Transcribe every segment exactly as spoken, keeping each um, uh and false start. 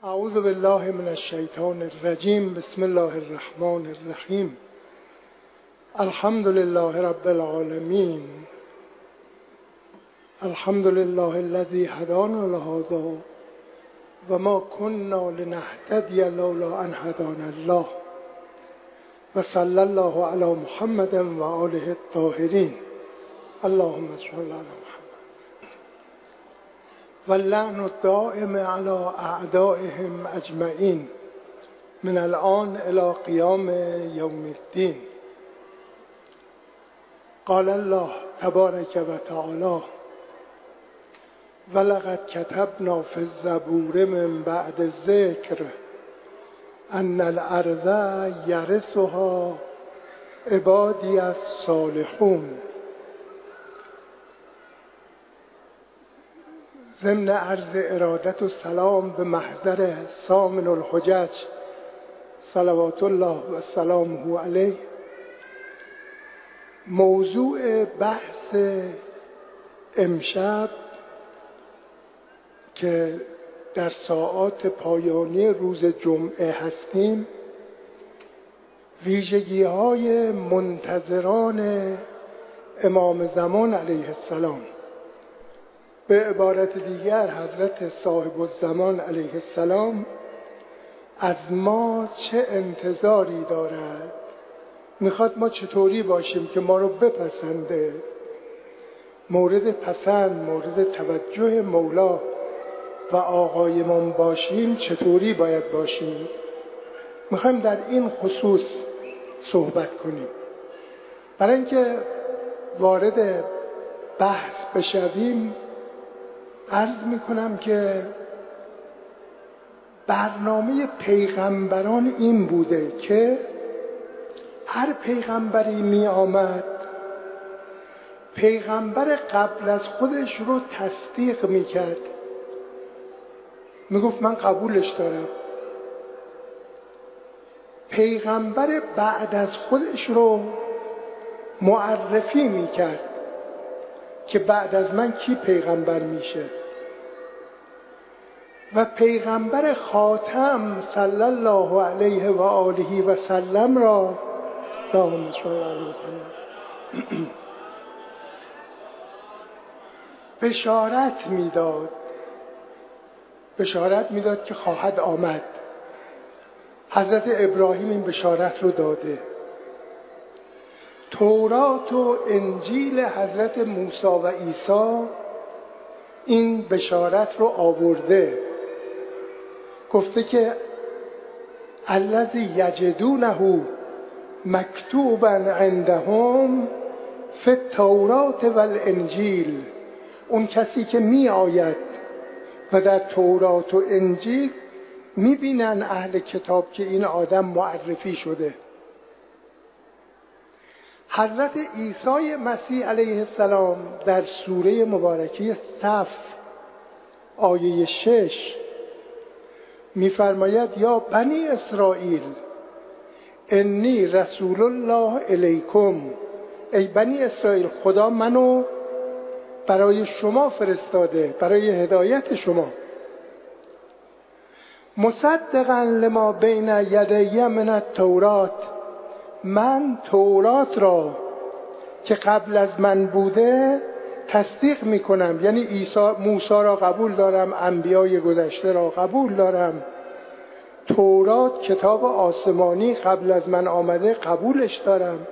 اعوذ بالله من الشیطان الرجیم. بسم الله الرحمن الرحیم. الحمد لله رب العالمین. الحمد لله الذي هدانا لهذا و ما كنا لنهتدي لولا ان هدانا الله و صلی الله علی محمد و آله الطاهرین. اللهم صل علی محمد. واللعن الدائم على اعدائهم اجمعین من الان الى قیام یوم الدین. قال الله تبارک و تعالی: ولقد كتبنا في الزبور من بعد الذکر ان الارض یرثها عبادی الصالحون. ضمن عرض ارادت و سلام به محضر سامن الحجج صلوات الله و سلامه علیه، موضوع بحث امشب که در ساعات پایانی روز جمعه هستیم، ویژگی های منتظران امام زمان علیه السلام، به عبارت دیگر حضرت صاحب الزمان علیه السلام، از ما چه انتظاری دارد، میخواد ما چطوری باشیم که ما رو بپسنده، مورد پسند مورد توجه مولا و آقایمان باشیم، چطوری باید باشیم. میخوایم در این خصوص صحبت کنیم. برای اینکه وارد بحث بشویم عرض میکنم که برنامه پیغمبران این بوده که هر پیغمبری می آمد، پیغمبر قبل از خودش رو تصدیق می کرد، می گفت من قبولش دارم. پیغمبر بعد از خودش رو معرفی می کرد که بعد از من کی پیغمبر میشه، و پیغمبر خاتم صلی الله علیه و آله و سلم را اللهم صل علی محمد بشارت میداد بشارت میداد که خواهد آمد. حضرت ابراهیم این بشارت رو داده. تورات و انجیل حضرت موسی و عیسی این بشارت رو آورده، گفته که الذی یجدونه مکتوبا عندهم فی التورات و الانجیل. اون کسی که می آید و در تورات و انجیل می بینن اهل کتاب که این آدم معرفی شده. حضرت عیسی مسیح علیه السلام در سوره مبارکه صف آیه شش می‌فرماید: یا بنی اسرائیل انی رسول الله الیکم. ای بنی اسرائیل، خدا منو برای شما فرستاده، برای هدایت شما. مصدقا لما بین یدی من التورات، من تورات را که قبل از من بوده تصدیق میکنم. یعنی عیسی موسی را قبول دارم، انبیای گذشته را قبول دارم، تورات کتاب آسمانی قبل از من آمده قبولش دارم.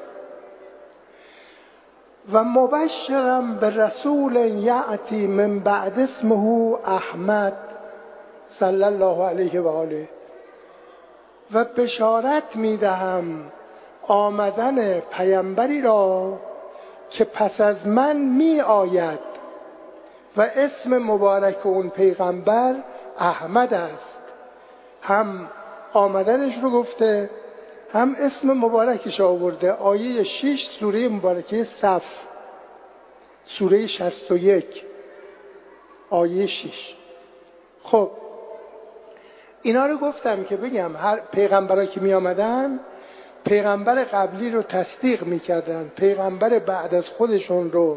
و مبشرم به رسول یأتی من بعد اسمه احمد صلی الله علیه و آله، و بشارت میدهم آمدن پیامبری را که پس از من می آید و اسم مبارک اون پیغمبر احمد است. هم آمدنش رو گفته، هم اسم مبارکش آورده. آیه شش سوره مبارکه صف، سوره شصت و یک آیه شش. خب اینا رو گفتم که بگم هر پیغمبرایی که می آمدن پیغمبر قبلی رو تصدیق میکردن، پیغمبر بعد از خودشون رو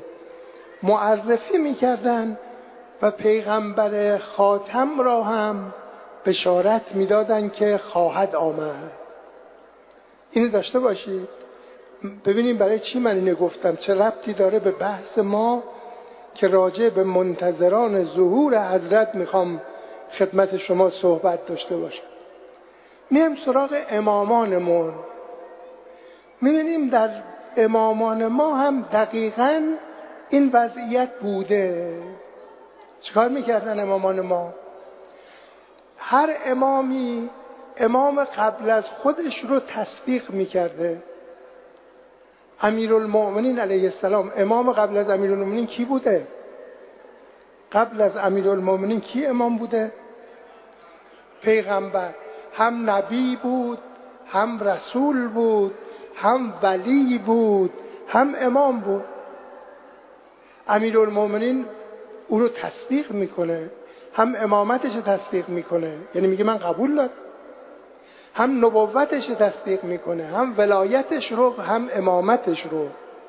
معرفی میکردن، و پیغمبر خاتم را هم بشارت میدادن که خواهد آمد. اینو داشته باشید. ببینیم برای چی من اینو گفتم، چه ربطی داره به بحث ما که راجع به منتظران ظهور حضرت میخوام خدمت شما صحبت داشته باشم. میام سراغ امامانمون. میبینیم در امامان ما هم دقیقاً این وضعیت بوده. چیکار میکردن امامان ما؟ هر امامی امام قبل از خودش رو تصدیق میکرده. امیرالمؤمنین علیه السلام امام قبل از امیرالمؤمنین کی بوده؟ قبل از امیرالمؤمنین کی امام بوده؟ پیغمبر. هم نبی بود، هم رسول بود، هم ولی بود، هم امام بود. امیرالمؤمنین او رو تصدیق میکنه، هم امامتش رو تصدیق میکنه، یعنی میگه من قبول دارم، هم نبوتش رو تصدیق میکنه، هم ولایتش رو، هم امامتش رو.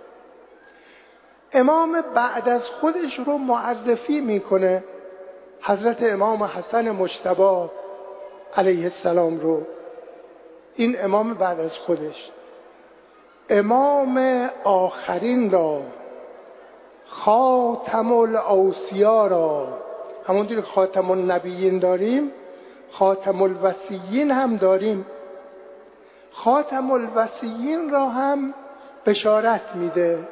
امام بعد از خودش رو معرفی میکنه، حضرت امام حسن مجتبی علیه السلام رو. این امام بعد از خودش. امام آخرین را، خاتم الاوصیا را، همونطور که خاتم النبیین داریم خاتم الوصیین هم داریم. خاتم الوصیین را هم بشارت میده.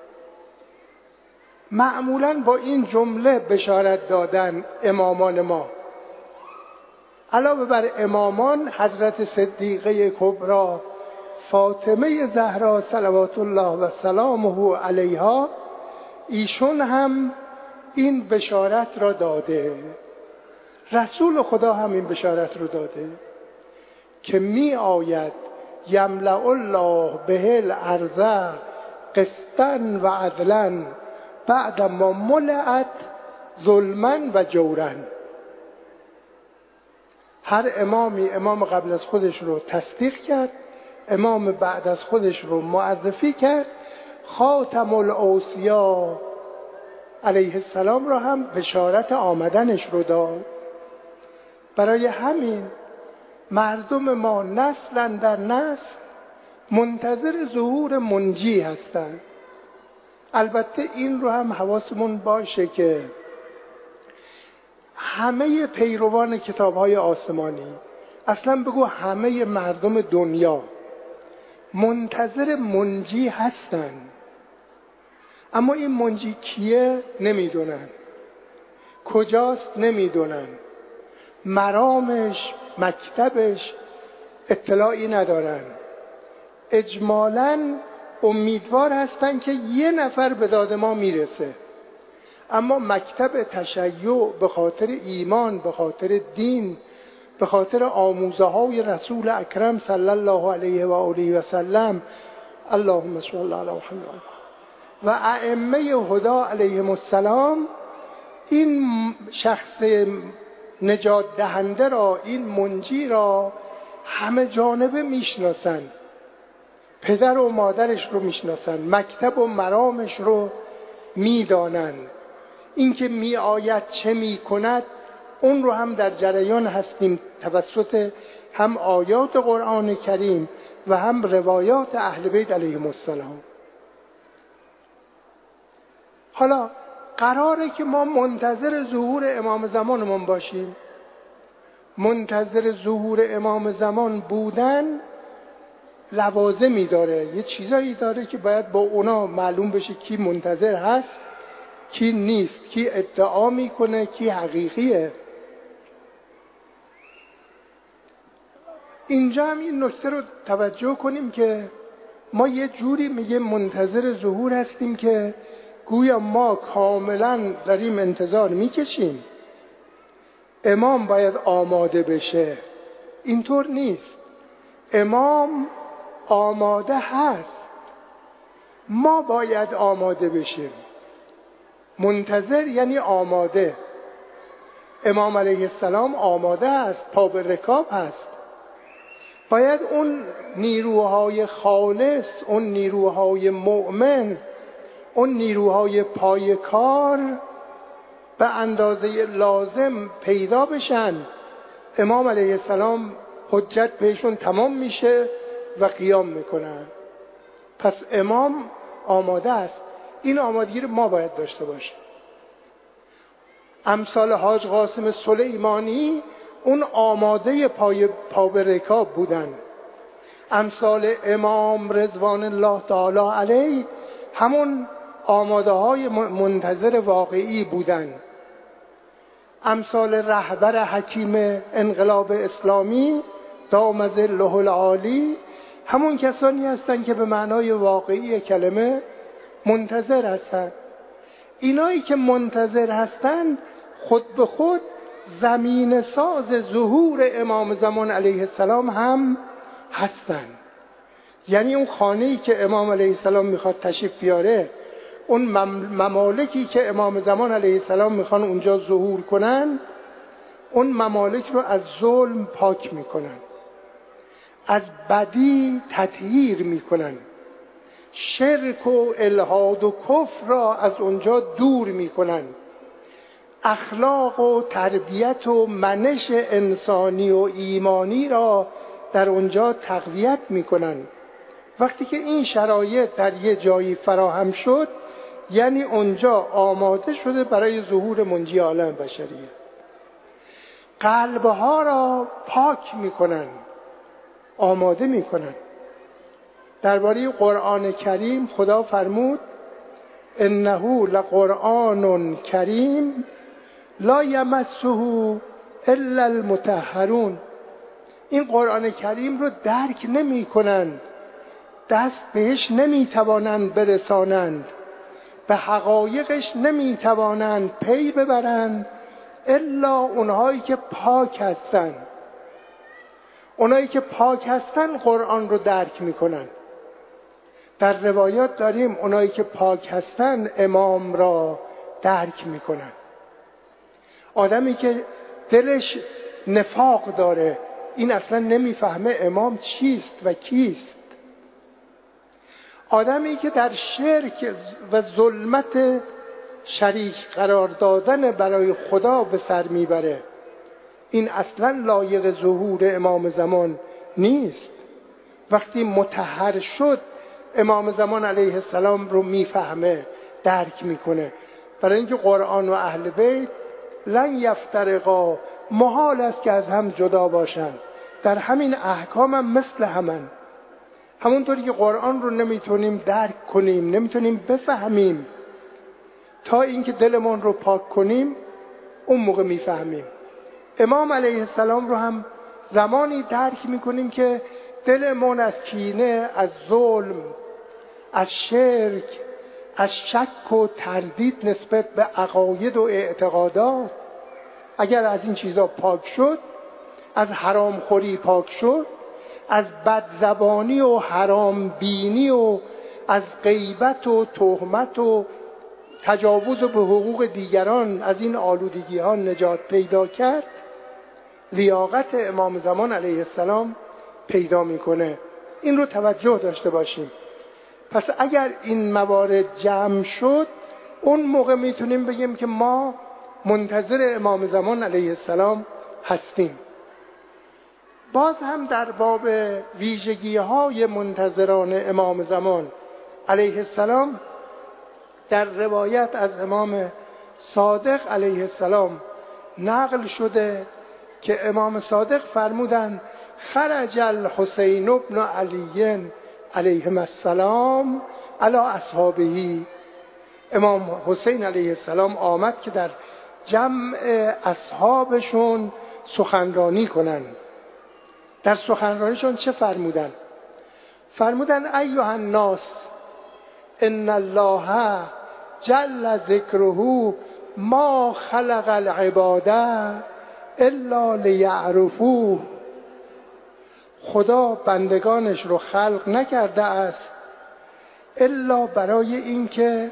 معمولاً با این جمله بشارت دادن امامان ما. علاوه بر امامان، حضرت صدیقه کبری فاطمه زهرا صلوات الله و سلامه علیها، ایشون هم این بشارت را داده. رسول خدا هم این بشارت رو داده که می آید یملأ الله به الارض قسطا و عدلا بعد ما ملئت ظلما و جورا. هر امامی امام قبل از خودش رو تصدیق کرد، امام بعد از خودش رو معرفی کرد، خاتم الاوصیا علیه السلام را هم بشارت آمدنش رو داد. برای همین مردم ما نسل در نسل منتظر ظهور منجی هستند. البته این رو هم حواسمون باشه که همه پیروان کتاب‌های آسمانی، اصلا بگو همه مردم دنیا منتظر منجی هستن، اما این منجی کیه نمیدونن، کجاست نمیدونن، مرامش، مکتبش اطلاعی ندارن. اجمالاً امیدوار هستن که یه نفر به داد ما میرسه، اما مکتب تشیع به خاطر ایمان، به خاطر دین، به خاطر آموزه های رسول اکرم صلی الله علیه و آله و سلم، اللهم صل علی محمد و ائمه هدا علیهم السلام، این شخص نجات دهنده را، این منجی را همه جانبه میشناسن. پدر و مادرش رو میشناسن، مکتب و مرامش رو میدانن. این که می آید چه می کند اون رو هم در جریان هستیم توسط هم آیات قرآن کریم و هم روایات اهل بیت علیهم السلام. حالا قراره که ما منتظر ظهور امام زمانمون باشیم. منتظر ظهور امام زمان بودن لوازمی داره، یه چیزایی داره که باید با اونا معلوم بشه کی منتظر هست، کی نیست، کی ادعا میکنه، کی حقیقیه. اینجا هم این نکته رو توجه کنیم که ما یه جوری میگه منتظر ظهور هستیم که گویا ما کاملا داریم انتظار میکشیم امام باید آماده بشه. اینطور نیست. امام آماده هست، ما باید آماده بشیم. منتظر یعنی آماده. امام علیه السلام آماده است، پا به رکاب هست. باید اون نیروهای خالص، اون نیروهای مؤمن، اون نیروهای پای کار به اندازه لازم پیدا بشن، امام علیه السلام حجت بهشون تمام میشه و قیام میکنن. پس امام آماده است. این آمادگی رو ما باید داشته باشیم. امثال حاج قاسم سلیمانی اون آماده پای پا به رکاب بودن. امثال امام رضوان الله تعالی علیه همون آماده های منتظر واقعی بودن. امثال رهبر حکیم انقلاب اسلامی دام ظله العالی همون کسانی هستند که به معنای واقعی کلمه منتظر هستند. اینایی که منتظر هستند خود به خود زمین ساز ظهور امام زمان علیه السلام هم هستند. یعنی اون خانه‌ای که امام علیه السلام میخواد تشریف بیاره، اون ممالکی که امام زمان علیه السلام میخوان اونجا ظهور کنن، اون ممالک رو از ظلم پاک میکنن، از بدی تطهیر میکنن، شرک و الحاد و کفر را از اونجا دور میکنن، اخلاق و تربیت و منش انسانی و ایمانی را در اونجا تقویت میکنن. وقتی که این شرایط در یه جایی فراهم شد، یعنی اونجا آماده شده برای ظهور منجی عالم بشریه. قلبها را پاک میکنن، آماده میکنن. درباره قرآن کریم خدا فرمود انه لقرآن کریم لا یمسه الا المطهرون. این قرآن کریم رو درک نمی کنند، دست بهش نمی توانند برسانند، به حقایقش نمی توانند پی ببرند الا اونهایی که پاک هستند. اونهایی که پاک هستند قرآن رو درک می کنند. در روایات داریم اونایی که پاک هستند امام را درک می کنند. آدمی که دلش نفاق داره، این اصلا نمیفهمه امام چیست و کیست. آدمی که در شرک و ظلمت شریک قرار دادن برای خدا به سر میبره، این اصلا لایق ظهور امام زمان نیست. وقتی مطهر شد امام زمان علیه السلام رو میفهمه، درک میکنه. برای اینکه قرآن و اهل بیت لن یفترقا، محال است که از هم جدا باشند. در همین احکام هم مثل همن. همونطوری که قرآن رو نمیتونیم درک کنیم، نمیتونیم بفهمیم تا اینکه دلمون رو پاک کنیم، اون موقع میفهمیم. امام علیه السلام رو هم زمانی درک میکنیم که دلمون از کینه، از ظلم، از شرک، از شک و تردید نسبت به عقاید و اعتقادات، اگر از این چیزا پاک شد، از حرام خوری پاک شد، از بدزبانی و حرام بینی و از غیبت و تهمت و تجاوز به حقوق دیگران، از این آلودگی ها نجات پیدا کرد، لیاقت امام زمان علیه السلام پیدا میکنه. این رو توجه داشته باشیم. پس اگر این موارد جمع شد، اون موقع میتونیم بگیم که ما منتظر امام زمان علیه السلام هستیم. باز هم در باب ویژگی های منتظران امام زمان علیه السلام در روایت از امام صادق علیه السلام نقل شده که امام صادق فرمودند خرج الحسین ابن علی علیهم السلام علی اصحابه. امام حسین علیه السلام آمد که در جمع اصحابشون سخنرانی کنند. در سخنرانیشون چه فرمودن؟ فرمودن ایها الناس ان الله جل ذکره ما خلق العباده الا لیعرفوه. خدا بندگانش رو خلق نکرده است الا برای اینکه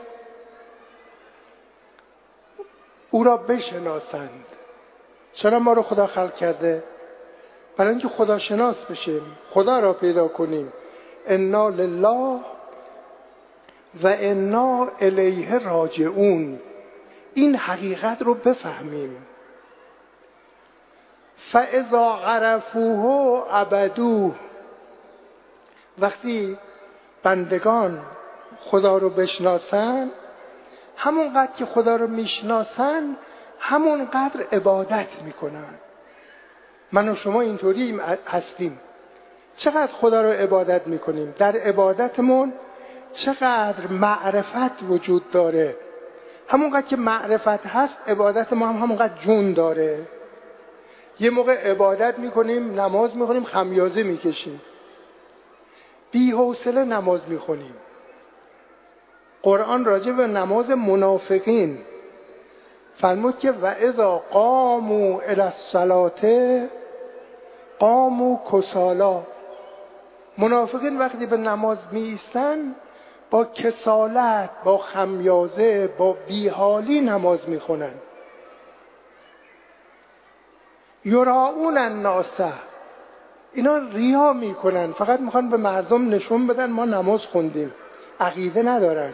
او را بشناسند. چرا ما رو خدا خلق کرده؟ برای اینکه خدا شناس بشیم، خدا را پیدا کنیم. انا لله و انا الیه راجعون. این حقیقت رو بفهمیم. فاذا عرفوه عبدوه. وقتی بندگان خدا رو بشناسن، همونقدر که خدا رو میشناسن همونقدر عبادت میکنن. من و شما اینطوری هستیم. چقدر خدا رو عبادت میکنیم؟ در عبادتمون چقدر معرفت وجود داره. همونقدر که معرفت هست عبادت ما هم همونقدر جون داره. یه موقع عبادت میکنیم، نماز میخونیم، خمیازه میکشیم، بی حوصله نماز میخونیم. قرآن راجع به نماز منافقین فرمود که و اذا قاموا الی الصلاة قاموا کسالا. منافقین وقتی به نماز می ایستن با کسالت، با خمیازه، با بیحالی نماز می خونن. یراؤون الناس، اینا ریا می کنن، فقط میخوان به مردم نشون بدن ما نماز خوندیم، عقیده ندارن.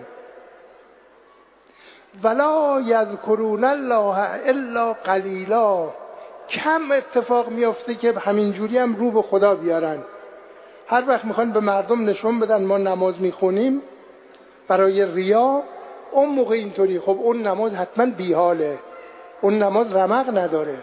ولا یذکرون الله الا قلیلا. کم اتفاق میافته که همینجوری هم رو به خدا بیارن. هر وقت میخوان به مردم نشون بدن ما نماز میخونیم برای ریا، اون موقع اینطوری. خب اون نماز حتما بیحاله، اون نماز رمق نداره.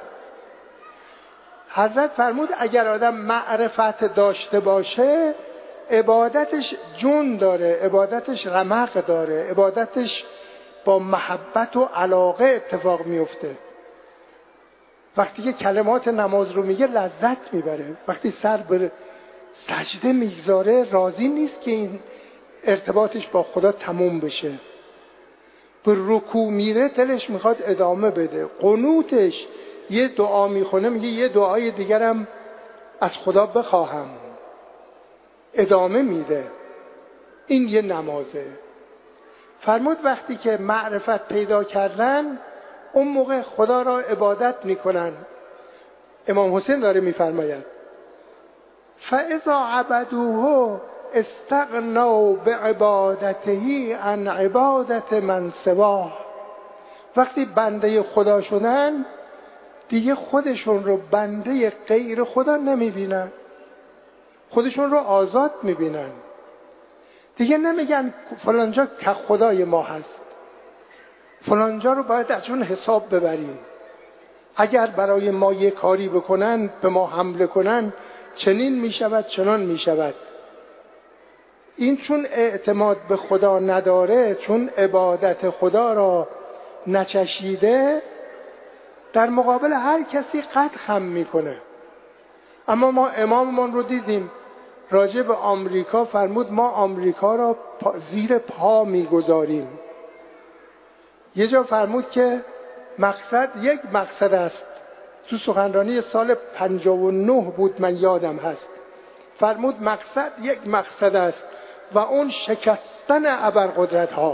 حضرت فرمود اگر آدم معرفت داشته باشه عبادتش جون داره، عبادتش رمق داره، عبادتش با محبت و علاقه اتفاق میفته. وقتی که کلمات نماز رو میگه لذت میبره. وقتی سر بر سجده میگذاره راضی نیست که این ارتباطش با خدا تموم بشه. به رکوع میره دلش میخواد ادامه بده. قنوتش یه دعا میخونه میگه یه دعای دیگرم از خدا بخواهم، ادامه میده. این یه نمازه. فرمود وقتی که معرفت پیدا کردن اون موقع خدا را عبادت میکنن. امام حسین داره میفرماید فاذا عبدوه استغنوا بعبادته عن عبادت من سواه. وقتی بنده خدا شدن دیگه خودشون رو بنده غیر خدا نمیبینن، خودشون رو آزاد میبینن. دیگه نمیگن فلانجا که خدای ما هست، فلانجا رو باید از اون حساب ببریم، اگر برای ما یه کاری بکنن، به ما حمله کنن، چنین میشود چنان میشود. این چون اعتماد به خدا نداره، چون عبادت خدا را نچشیده، در مقابل هر کسی قد خم میکنه. اما ما اماممون رو دیدیم راجع به آمریکا فرمود ما آمریکا را زیر پا میگذاریم. یه جا فرمود که مقصد یک مقصد است. تو سخنرانی سال پنجاه و نه بود، من یادم هست. فرمود مقصد یک مقصد است و اون شکستن ابرقدرت ها.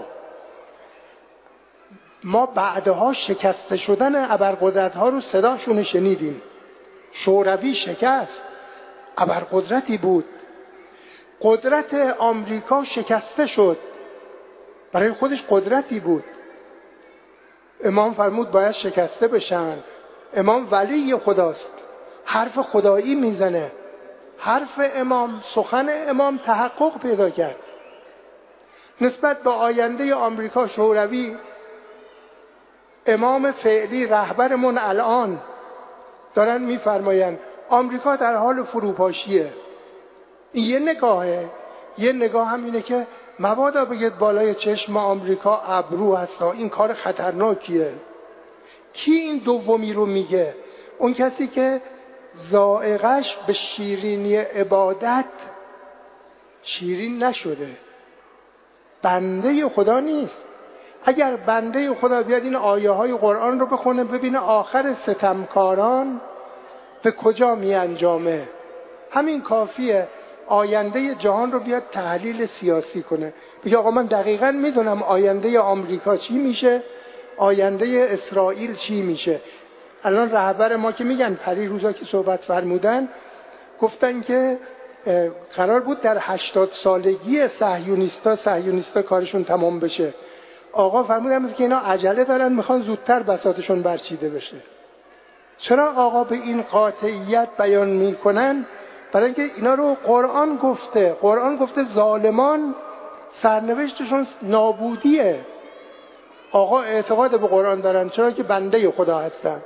ما بعدها شکسته شدن ابرقدرت ها رو صداشون شنیدیم. شوروی شکست، ابرقدرتی بود. قدرت آمریکا شکسته شد، برای خودش قدرتی بود. امام فرمود باید شکسته بشن. امام ولی خداست، حرف خدایی میزنه. حرف امام، سخن امام تحقق پیدا کرد. نسبت به آینده آمریکا شوروی، امام فعلی رهبرمون الان دارن میفرماین آمریکا در حال فروپاشیه. این یه نگاهه. یه نگاه هم اینه که مبادا بگید بالای چشم آمریکا ابرو هستا، این کار خطرناکیه. کی این دومی رو میگه؟ اون کسی که ذائقه‌اش به شیرینی عبادت شیرین نشده، بنده خدا نیست. اگر بنده خدا بیاد این آیه های قرآن رو بخونه ببینه آخر ستمکاران به کجا می انجامه، همین کافیه آینده جهان رو بیاد تحلیل سیاسی کنه، بگه آقا من دقیقاً میدونم آینده آمریکا چی میشه، آینده اسرائیل چی میشه. الان رهبر ما که میگن پری روزا که صحبت فرمودن گفتن که قرار بود در هشتاد سالگی صهیونیستا صهیونیستا کارشون تمام بشه. آقا فرمودن که اینا عجله دارن، میخوان زودتر بساطشون برچیده بشه. چرا آقا به این قاطعیت بیان میکنن؟ برای اینکه اینا رو قرآن گفته. قرآن گفته ظالمان سرنوشتشون نابودیه. آقا اعتقاد به قرآن دارن چرا که بنده خدا هستن.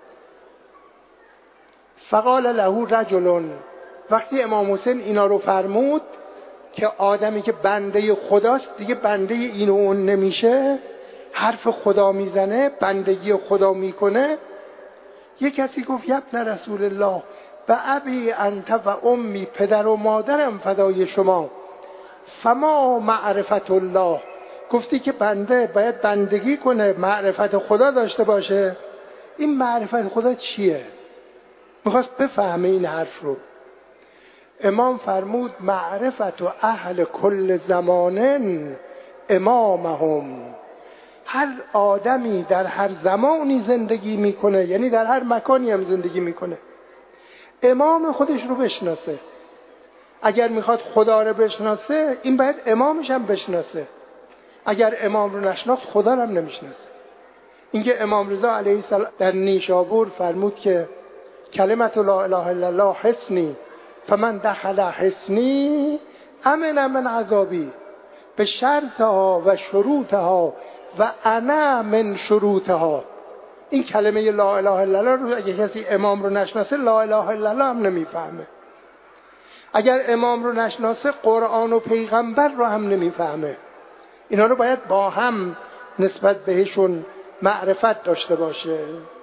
فقال له رجل، وقتی امام حسین اینا رو فرمود که آدمی که بنده خداست دیگه بنده این و اون نمیشه، حرف خدا میزنه، بندگی خدا میکنه. یک کسی گفت ابن رسول الله و ابی انت و امی، پدر و مادرم فدای شما، فما معرفت الله، گفتی که بنده باید بندگی کنه، معرفت خدا داشته باشه. این معرفت خدا چیه؟ میخواست بفهمه این حرف رو. امام فرمود معرفت و اهل کل زمانن امامهم. هر آدمی در هر زمانی زندگی میکنه، یعنی در هر مکانی هم زندگی میکنه، امام خودش رو بشناسه. اگر میخواد خدا رو بشناسه این باید امامش هم بشناسه. اگر امام رو نشناخت خدا رو هم نمیشناسه. اینکه امام رضا علیه السلام در نیشابور فرمود که کلمت لا اله الا الله حصنی فمن دخل حصنی امن من عذابی، به شرطها و شروطها و انا من شروطها. این کلمه لا اله الا الله رو اگه کسی امام رو نشناسه لا اله الا الله هم نمیفهمه. اگر امام رو نشناسه قرآن و پیغمبر رو هم نمیفهمه. اینا رو باید با هم نسبت بهشون معرفت داشته باشه.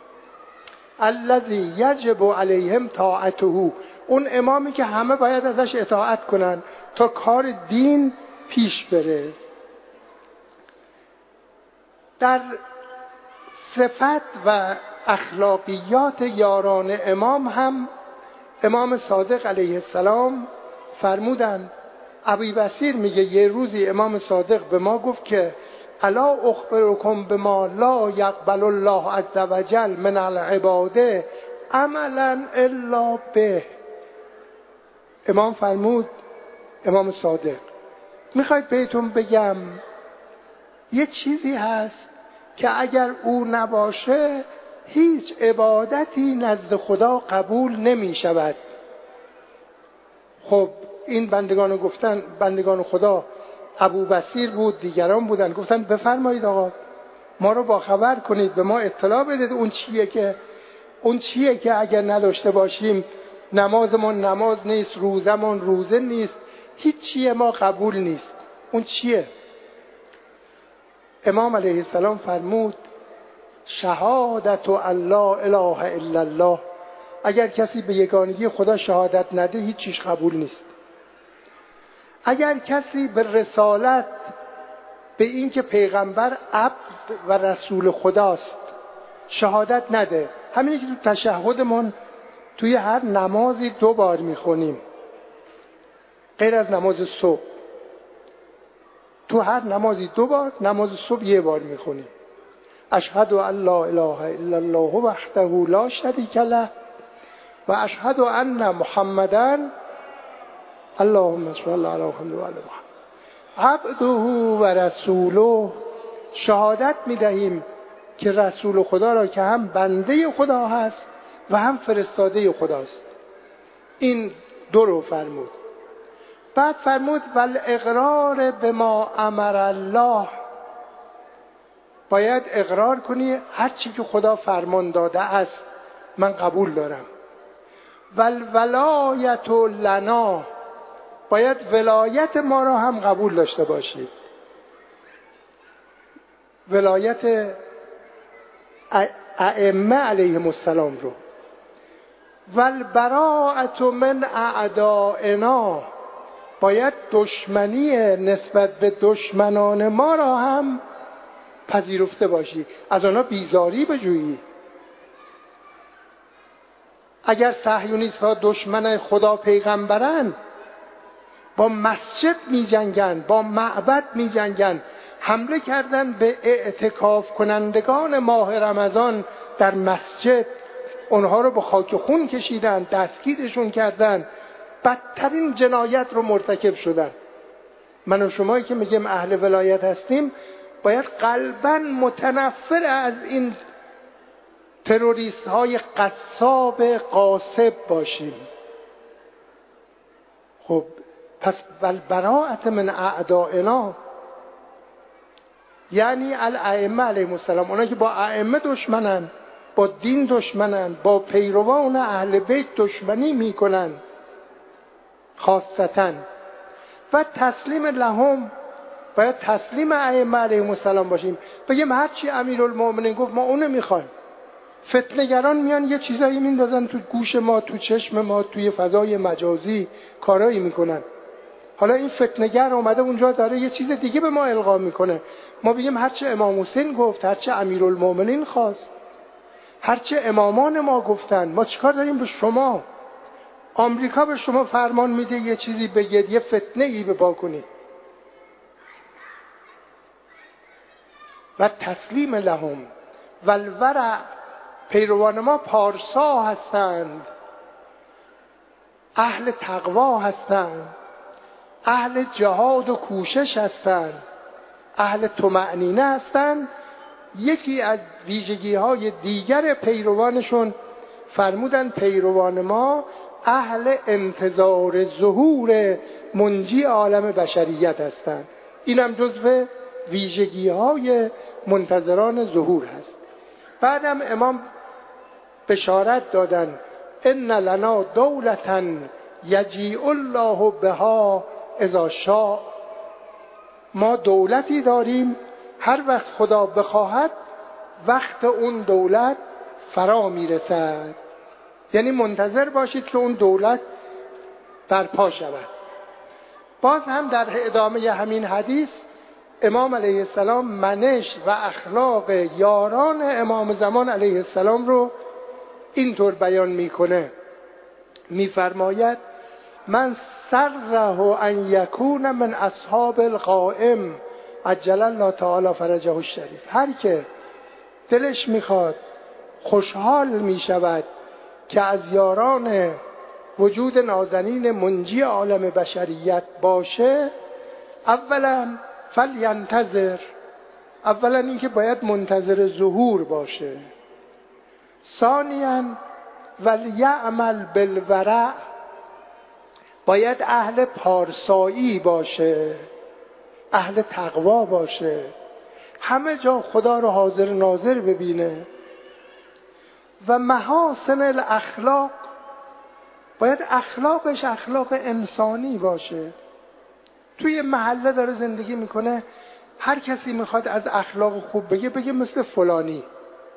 الذی یجب علیهم طاعته، اون امامی که همه باید ازش اطاعت کنن تا کار دین پیش بره. در صفت و اخلاقیات یاران امام هم امام صادق علیه السلام فرمودن. ابی بصیر میگه یه روزی امام صادق به ما گفت که الا اخبرکم بما لا یقبل الله عز وجل من العباده عملا الا به. امام فرمود، امام صادق، میخواید بهتون بگم یه چیزی هست که اگر او نباشه هیچ عبادتی نزد خدا قبول نمی شود. خب این بندگان گفتن، بندگان خدا ابو بصیر بود، دیگران بودن، گفتن بفرمایید آقا ما رو با خبر کنید، به ما اطلاع بدید اون چیه که اون چیه که اگر نداشته باشیم نمازمون نماز نیست، روزمون روزه نیست، هیچ چیه ما قبول نیست. اون چیه؟ امام علیه السلام فرمود شهادت ان لا اله الا الله. اگر کسی به یگانگی خدا شهادت نده هیچ چیز قبول نیست. اگر کسی به رسالت، به این که پیغمبر عبد و رسول خداست شهادت نده، همینی که تو تشهدمون توی هر نمازی دو بار میخونیم غیر از نماز صبح، تو هر نمازی دو بار، نماز صبح یه بار میخونیم اشهد ان لا اله الا الله وحده لا شریک له و اشهد ان محمدا اللهم صل علی محمد و آل محمد عبده و رسوله. شهادت میدهیم که رسول خدا را که هم بنده خدا هست و هم فرستاده خداست. این دو رو فرمود. بعد فرمود والاقرار بما امر الله، باید اقرار کنی هر چی که خدا فرمان داده است من قبول دارم. والولایت لنا، باید ولایت ما را هم قبول داشته باشید، ولایت ائمه علیهم السلام رو. والبراءة من اعدائنا، باید دشمنی نسبت به دشمنان ما را هم پذیرفته باشی، از آنها بیزاری بجویی. اگر صهیونیست ها دشمن خدا پیغمبرن، با مسجد می جنگن، با معبد می جنگن، حمله کردن به اعتکاف کنندگان ماه رمضان در مسجد، اونها رو به خاک خون کشیدن، دستگیرشون کردن، بدترین جنایت رو مرتکب شدن. من و شمایی که میگیم اهل ولایت هستیم باید قلباً متنفر از این تروریست های قصاب قاصب باشیم. خب پس البراءة من اعدائنا، یعنی الائمه علیهم السلام، اونا که با ائمه دشمنن، با دین دشمنن، با پیروان اهل بیت دشمنی میکنن خاصتاً، و تسلیم لهم، باید تسلیم ائمه علیهم السلام باشیم. بگیم هرچی امیرالمومنین گفت ما اونو میخوایم. فتنه‌گران میان یه چیزایی میندازن تو گوش ما، تو چشم ما، توی فضای مجازی کارایی میکنن. حالا این فتنه‌گر اومده اونجا داره یه چیز دیگه به ما القا میکنه. ما بگیم هرچه امام حسین گفت، هرچه امیرالمومنین خواست، هرچه امامان ما گفتن، ما چیکار داریم به شما؟ آمریکا به شما فرمان میده یه چیزی بگید، یه فتنه ای به پا کنید. و تسلیم لهم و الورع، پیروان ما پارسا هستند، اهل تقوا هستند، اهل جهاد و کوشش هستند، اهل طمأنینه هستند. یکی از ویژگی های دیگر پیروانشون فرمودن پیروان ما اهل انتظار ظهور منجی عالم بشریت هستند. اینم جزو ویژگی های منتظران ظهور هست. بعدم امام بشارت دادن ان لنا دولتا یجیء الله بها اذا شاء، ما دولتی داریم هر وقت خدا بخواهد وقت اون دولت فرا میرسد. یعنی منتظر باشید که اون دولت برپا شود. باز هم در ادامه همین حدیث امام علیه السلام منش و اخلاق یاران امام زمان علیه السلام رو اینطور بیان میکنه، میفرماید من سره ان یکون من اصحاب القائم عجل الله تعالی فرجه الشریف، هر که دلش میخواد خوشحال میشود که از یاران وجود نازنین منجی عالم بشریت باشه، اولا فلینتظر، اولا اینکه باید منتظر ظهور باشه، ثانیاً ولیعمل بالورع، باید اهل پارسایی باشه، اهل تقوا باشه، همه جا خدا رو حاضر ناظر ببینه. و محاسن الاخلاق، باید اخلاقش اخلاق انسانی باشه. توی محله داره زندگی میکنه، هر کسی میخواد از اخلاق خوب بگه بگه مثل فلانی.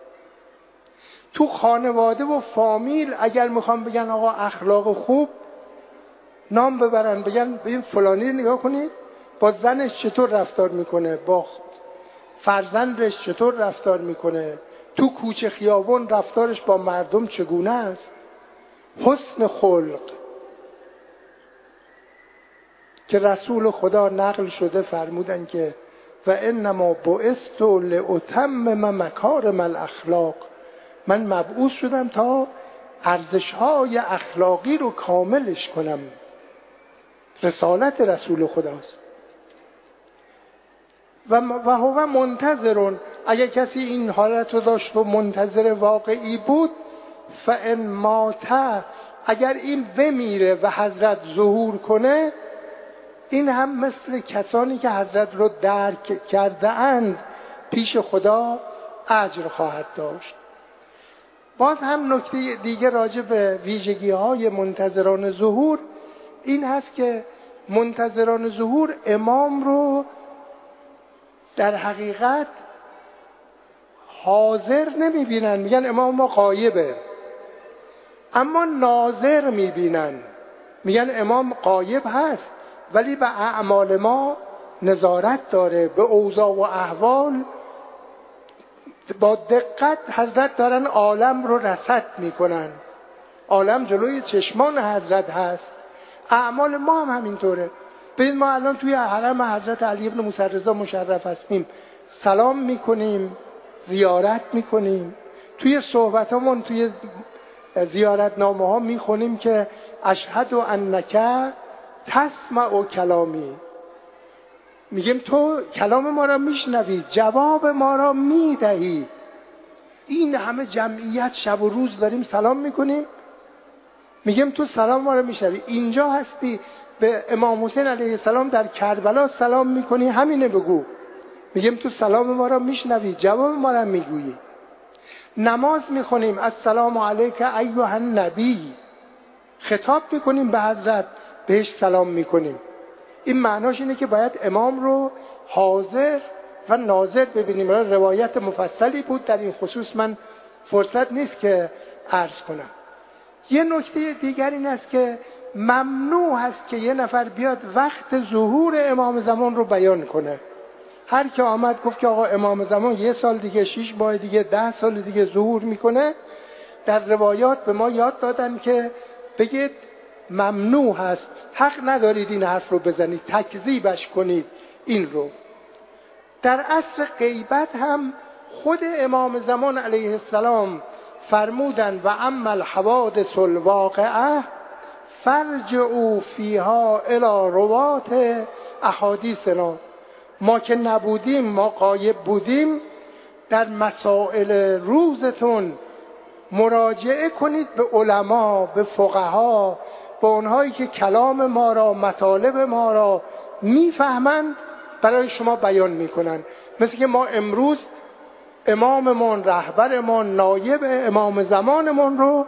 تو خانواده و فامیل اگر میخوام بگن آقا اخلاق خوب، نام ببرن بگن ببین فلانی رو نگاه کنید با زنش چطور رفتار میکنه، با فرزندش چطور رفتار میکنه، تو کوچه خیابون رفتارش با مردم چگونه است. حسن خلق که رسول خدا نقل شده فرمودن که و انما بعثت لاتمم مکارم الاخلاق، من مبعوث شدم تا ارزش‌های اخلاقی رو کاملش کنم. رسالت رسول خداست. و و هو منتظرون، اگر کسی این حالت رو داشت و منتظر واقعی بود، فان مات، اگر این بمیره و حضرت ظهور کنه، این هم مثل کسانی که حضرت رو درک کرده اند پیش خدا اجر خواهد داشت. باز هم نکته دیگه راجع به ویژگی های منتظران ظهور این هست که منتظران ظهور امام رو در حقیقت حاضر نمی بینن، میگن امام ما غایبه، اما ناظر می بینن، میگن امام غایب هست ولی به اعمال ما نظارت داره، به اوضاع و احوال با دقت حضرت دارن عالم رو رصد میکنن، عالم جلوی چشمان حضرت هست، اعمال ما هم همینطوره. ببین ما الان توی حرم حضرت علی ابن موسی رضا مشرف هستیم، سلام میکنیم، زیارت میکنیم، توی صحبتامون توی زیارتنامه ها میخونیم که اشهد انک تسمع کلامی، میگیم تو کلام ما را میشنوی، جواب ما را میدهی. این همه جمعیت شب و روز داریم سلام میکنیم، میگیم تو سلام ما رو میشنوی. اینجا هستی به امام حسین علیه السلام در کربلا سلام میکنی، همینه بگو. میگیم تو سلام ما رو میشنوی، جواب ما رو میگویی. نماز میخونیم السلام علیک ایها النبی، خطاب میکنیم به حضرت، بهش سلام میکنیم. این معناش اینه که باید امام رو حاضر و ناظر ببینیم. روایت مفصلی بود در این خصوص، من فرصت نیست که عرض کنم. یه نکته دیگر این است که ممنوع هست که یه نفر بیاد وقت ظهور امام زمان رو بیان کنه. هر که آمد گفت که آقا امام زمان یه سال دیگه، شش ماه دیگه، ده سال دیگه ظهور میکنه، در روایات به ما یاد دادن که بگید ممنوع هست، حق ندارید این حرف رو بزنید، تکذیبش کنید این رو. در عصر غیبت هم خود امام زمان علیه السلام فرمودن و اما الحوادث الواقعه فرجعوا فیها الی روات احادیثنا. ما که نبودیم، ما غایب بودیم، در مسائل روزتون مراجعه کنید به علما، به فقها، به اونهایی که کلام ما را، مطالب ما را میفهمند، برای شما بیان میکنن. مثل که ما امروز اماممون، رهبرمون، نایب امام زمانمون رو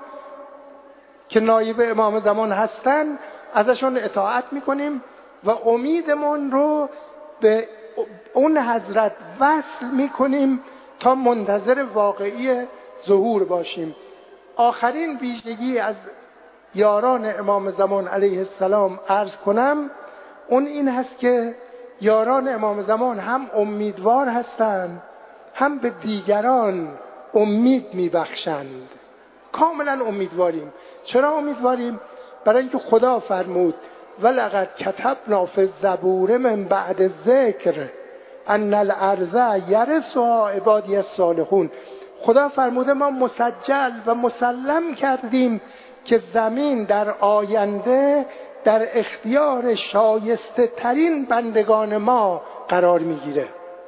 که نایب امام زمان هستن ازشون اطاعت میکنیم و امیدمون رو به اون حضرت وصل میکنیم تا منتظر واقعی ظهور باشیم. آخرین ویژگی از یاران امام زمان علیه السلام عرض کنم، اون این هست که یاران امام زمان هم امیدوار هستند، هم به دیگران امید میبخشند. کاملا امیدواریم. چرا امیدواریم؟ برای اینکه خدا فرمود ولقد کتبنا فی الزبور من بعد الذکر ان الارض یرثها عبادی الصالحون. خدا فرموده ما مسجل و مسلم کردیم که زمین در آینده در اختیار شایسته ترین بندگان ما قرار میگیره.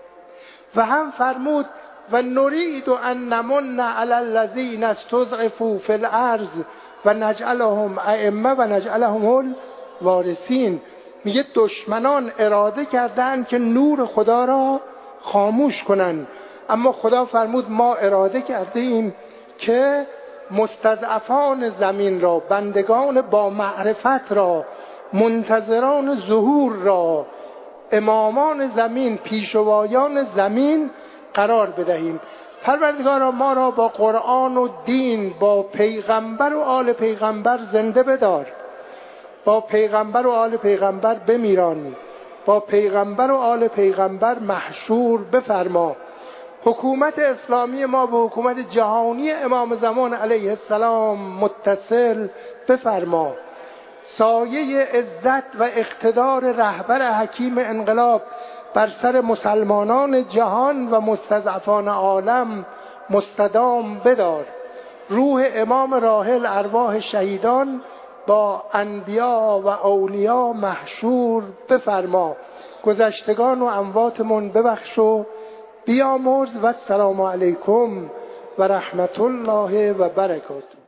و هم فرمود و نرید ان نمن علی الذین استضعفوا فی الارض و نجعلهم ائمه و نجعلهم الوارثین. میگه دشمنان اراده کردن که نور خدا را خاموش کنن، اما خدا فرمود ما اراده کردیم که مستضعفان زمین را، بندگان با معرفت را، منتظران ظهور را، امامان زمین، پیشوایان زمین قرار بدهیم. پروردگارا ما را با قرآن و دین، با پیغمبر و آل پیغمبر زنده بدار، با پیغمبر و آل پیغمبر بمیران، با پیغمبر و آل پیغمبر محشور بفرما. حکومت اسلامی ما به حکومت جهانی امام زمان علیه السلام متصل بفرما. سایه عزت و اقتدار رهبر حکیم انقلاب بر سر مسلمانان جهان و مستضعفان عالم مستدام بدار. روح امام راحل، ارواح شهیدان با انبیا و اولیا محشور بفرما. گذشتگان و امواتمون ببخش و بیامرز. و السلام علیکم و رحمت الله و برکاته.